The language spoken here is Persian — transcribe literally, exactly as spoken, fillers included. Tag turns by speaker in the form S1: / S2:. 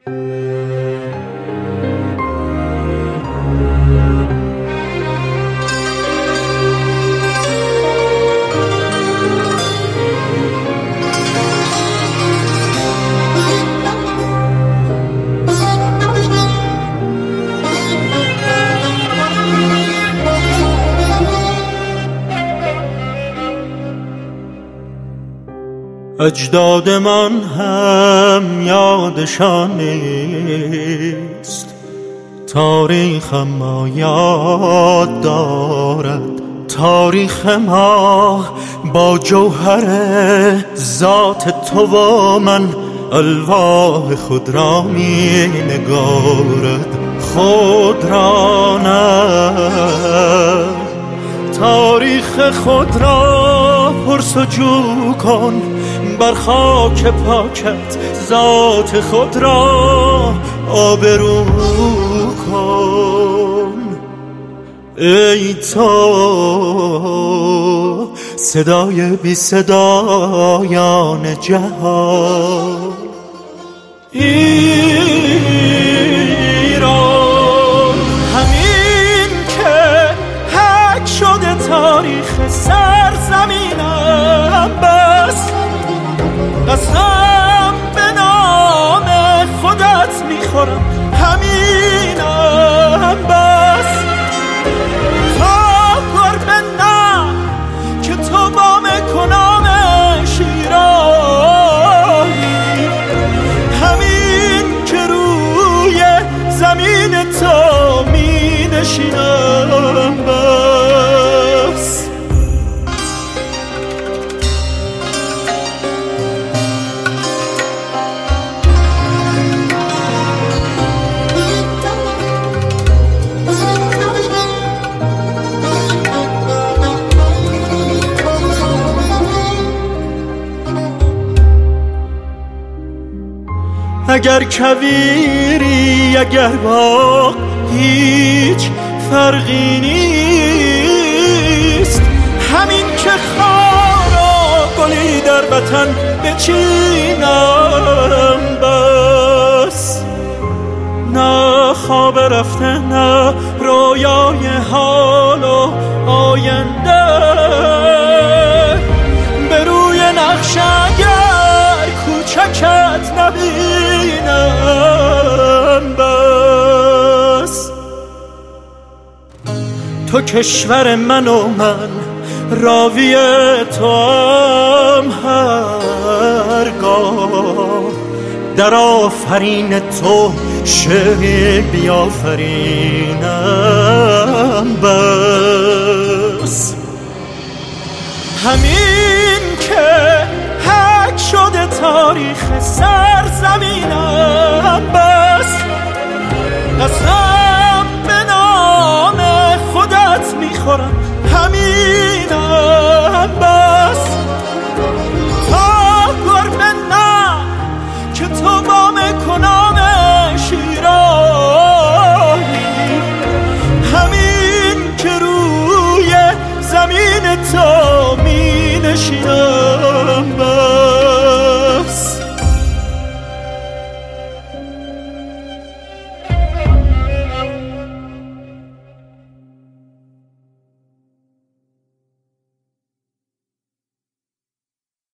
S1: اجدادمان هم یادشان نیست، تاریخ ما یاد دارد. تاریخ ما با جوهر ذات تو و من الواح خود را می نگارد. خود را نه، تاریخ خود را پرسجو کن، بر خاک پاکت ذات خود را آبرو کن. ای تو صدای بی صدایان جهان، ایران همین که حک شده تاریخ سرزمینم، بس قسم به نام خودت میخورم همینم، بس تا گربه نه که تو بام کنام شیرانی، همین که روی زمین تو می نشینم، بس اگر کویری اگر باغ هیچ فرقی نیست، همین که خار و گلی در وطن بچینم، بس نه خواب رفته نه رویای حال و آینده، به روی نقش اگر کوچکت نبینم، بس تو کشور من و من راوی تو هم هرگاه در آفرین تو شعر بیافرینم، بس همین که حک شده تاریخ سرزمینم، بس قسم به نام خودت میخورم